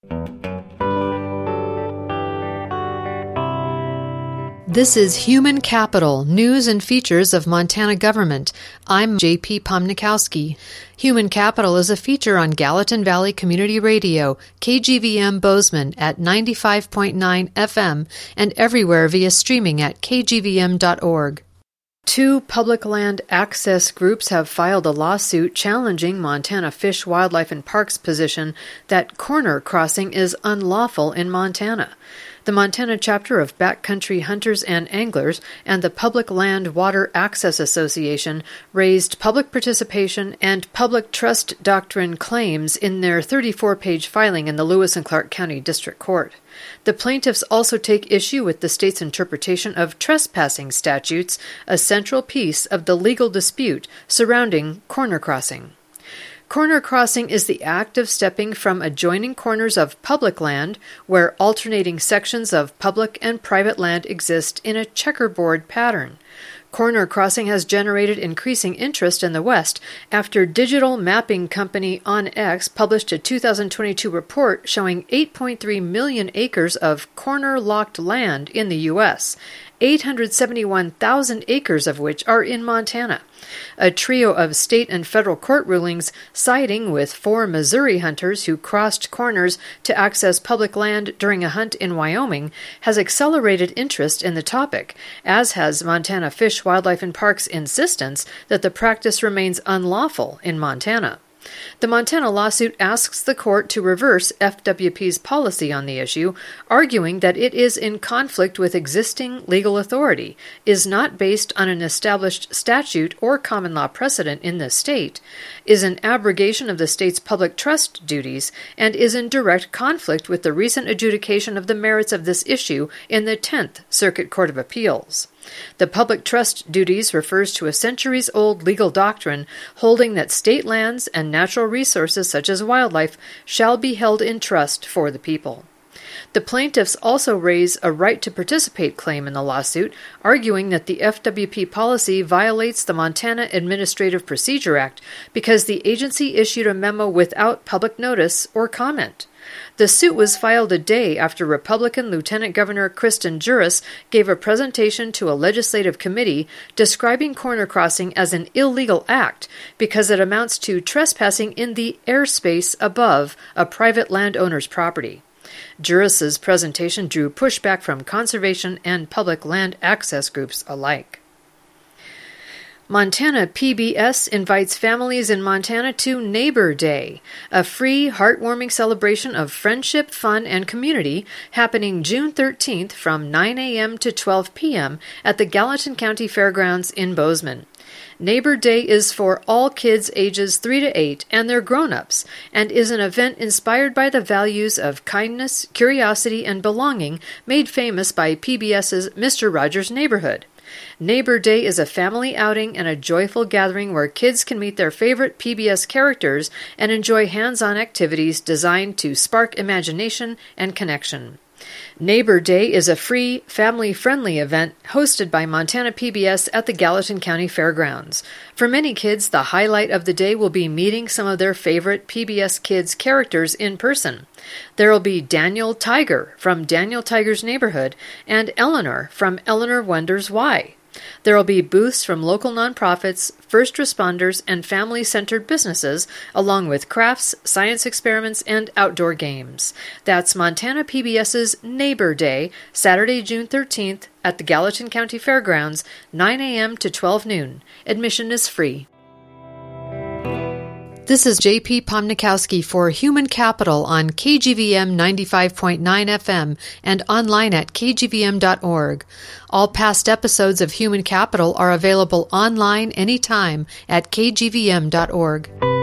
This is Human Capital, News and Features of Montana Government. I'm J.P. Pomnikowski. Human Capital is a feature on Gallatin Valley Community Radio, KGVM Bozeman at 95.9 FM and everywhere via streaming at kgvm.org. Two public land access groups have filed a lawsuit challenging Montana Fish, Wildlife, and Parks' position that corner crossing is unlawful in Montana. The Montana chapter of Backcountry Hunters and Anglers and the Public Land Water Access Association raised public participation and public trust doctrine claims in their 34-page filing in the Lewis and Clark County District Court. The plaintiffs also take issue with the state's interpretation of trespassing statutes, a central piece of the legal dispute surrounding corner crossing. Corner crossing is the act of stepping from adjoining corners of public land, where alternating sections of public and private land exist in a checkerboard pattern. Corner crossing has generated increasing interest in the West after digital mapping company OnX published a 2022 report showing 8.3 million acres of corner-locked land in the U.S., 871,000 acres of which are in Montana. A trio of state and federal court rulings siding with 4 Missouri hunters who crossed corners to access public land during a hunt in Wyoming has accelerated interest in the topic, as has Montana Fish, Wildlife, and Parks' insistence that the practice remains unlawful in Montana. The Montana lawsuit asks the court to reverse FWP's policy on the issue, arguing that it is in conflict with existing legal authority, is not based on an established statute or common law precedent in the state, is an abrogation of the state's public trust duties, and is in direct conflict with the recent adjudication of the merits of this issue in the 10th Circuit Court of Appeals. The public trust duties refers to a centuries-old legal doctrine holding that state lands and natural resources such as wildlife shall be held in trust for the people. The plaintiffs also raise a right to participate claim in the lawsuit, arguing that the FWP policy violates the Montana Administrative Procedure Act because the agency issued a memo without public notice or comment. The suit was filed a day after Republican Lieutenant Governor Kristen Juras gave a presentation to a legislative committee describing corner crossing as an illegal act because it amounts to trespassing in the airspace above a private landowner's property. Juras's presentation drew pushback from conservation and public land access groups alike. Montana PBS invites families in Montana to Neighbor Day, a free, heartwarming celebration of friendship, fun, and community happening June 13th from 9 a.m. to 12 p.m. at the Gallatin County Fairgrounds in Bozeman. Neighbor Day is for all kids ages 3 to 8 and their grown-ups, and is an event inspired by the values of kindness, curiosity, and belonging made famous by PBS's Mr. Rogers' Neighborhood. Neighbor Day is a family outing and a joyful gathering where kids can meet their favorite PBS characters and enjoy hands-on activities designed to spark imagination and connection. Neighbor Day is a free, family-friendly event hosted by Montana PBS at the Gallatin County Fairgrounds. For many kids, the highlight of the day will be meeting some of their favorite PBS Kids characters in person. There will be Daniel Tiger from Daniel Tiger's Neighborhood and Eleanor from Eleanor Wonders Why. There will be booths from local nonprofits, first responders, and family-centered businesses, along with crafts, science experiments, and outdoor games. That's Montana PBS's Neighbor Day, Saturday, June 13th, at the Gallatin County Fairgrounds, 9 a.m. to 12 noon. Admission is free. This is J.P. Pomnikowski for Human Capital on KGVM 95.9 FM and online at kgvm.org. All past episodes of Human Capital are available online anytime at kgvm.org.